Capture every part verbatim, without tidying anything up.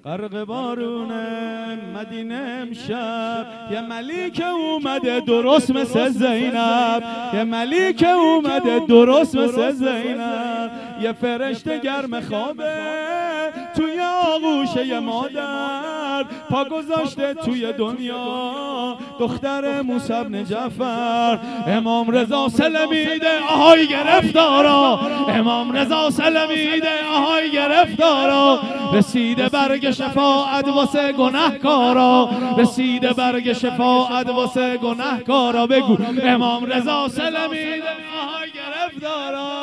غرق بارون مدینه امشب یه ملیک اومده درست مثل زینب، یه ملیک اومده درست مثل زینب، یه فرشته گرم خوابه توی آغوش یه مادر، پا گذاشته توی دنیا دختر موسی بن جعفر. امام رضا سلمیده آهای گرفتارا، امام رضا سلمیده آهای گرفتارا، رسیده برگ شفاعت واسه گناهکارا، رسیده برگ شفاعت واسه گناهکارا. بگو امام رضا سلمیده آهای گرفتارا،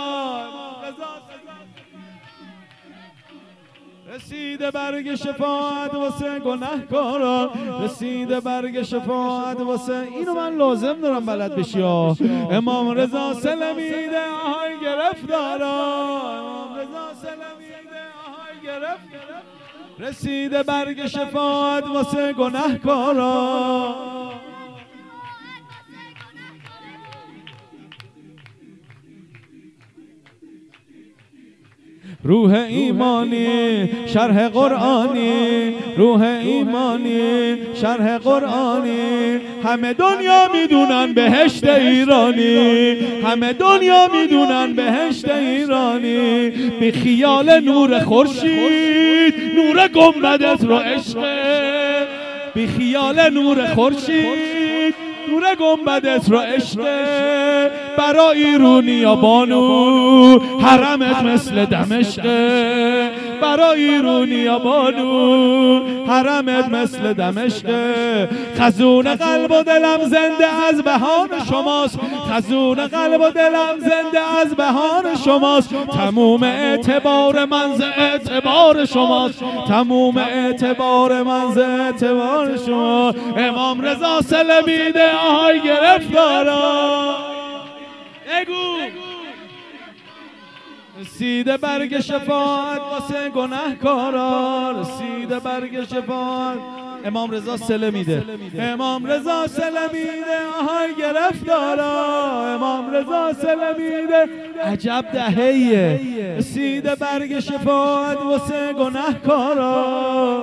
رسیده برگ شفاعت واسه گناهکارا، رسیده برگ شفاعت واسه. اینو من لازم دارم بلد بشی ها. امام رضا سلمیده آهای گرفتارا، امام رضا سلمیده آهای گرفتارا، رسیده برگ شفاعت واسه گناهکارا. روح ایمانی شرح قرآنی، روح ایمانی شرح قرآنی، همه دنیا میدونن بهشت ایرانی، همه دنیا میدونن بهشت ایرانی. بی خیال نور خورشید نور گنبدت رو عشق، بی خیال نور خورشید نور گنبدت رو عشق، برای ایرونی بانو حرمت مثل دمشق، برای ایرونی بانو حرمت مثل دمشق. خزون قلب و دلم زنده از بهار شماست، خزون قلب و دلم زنده از بهار شماست، تموم اعتبار من ز اعتبار شماست، تموم اعتبار من ز اعتبار شما. امام رضا سلمیده آهای گرفتارا. بگو رسیده برگ شفاعت واسه گناهکارا، رسیده برگ شفاعت. امام رضا سلمیده، امام رضا سلمیده آهای گرفتارا، امام رضا سلمیده. عجب دهیه، رسیده برگ شفاعت واسه گناهکارا.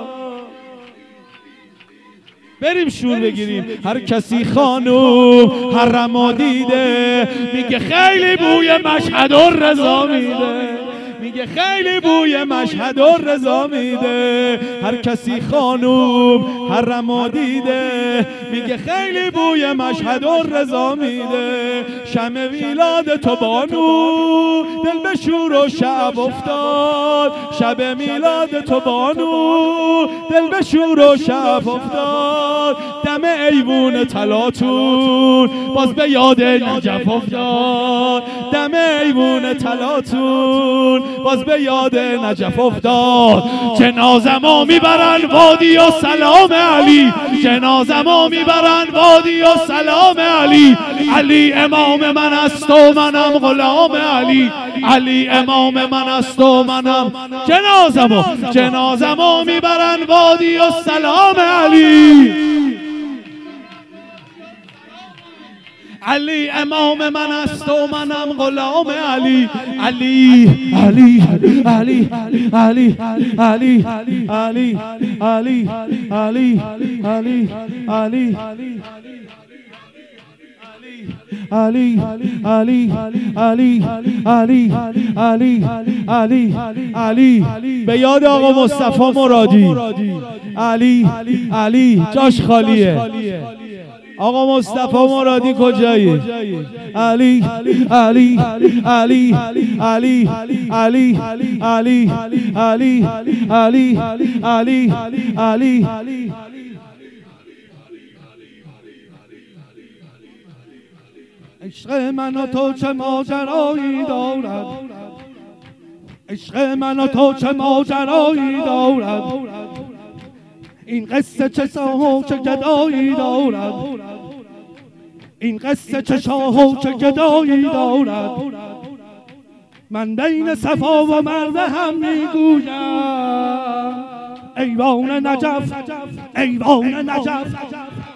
بریم شور بگیریم. هر کسی خانوم حرمو دیده میگه خیلی بوی مشهد الرضا میده، میگه خیلی بوی مشهد الرضا میده. هر کسی خانوم حرمو دیده میگه خیلی بوی مشهد الرضا میده. شمع میلاد تو بانو دل به شور و شب افتاد، شب میلاد تو بانو دل به شور و شب افتاد. دم ایوون طلاتون باز به یاد نجف افتاد، دم ایوون طلاتون باز به یاد نجف افتاد. جنازمو میبرن وادی و سلام علی، جنازمو میبرن وادی و سلام علی. علی امام من است و منم غلام علی، علی امام من است و منم. جنازمو جنازمو میبرن وادی و سلام علی، علی امام من است و منم غلام علی. علی علی علی علی علی علی علی علی علی علی علی علی علی علی علی علی علی علی به یاد آقا مصطفی مرادی. علی علی جاش خالیه. آقا مصطفی مرادی کجایی؟ علی علی علی علی علی علی علی علی علی علی علی عشق من و تو چه ماجرایی دارد، عشق من و تو چه ماجرایی دارد، این قصه چه ساه و چه گدایی دارد، این قصه چه شاه و چه گدایی دارد. من بین صفا و مرده هم میگویم ایوان نجف، ایوان نجف.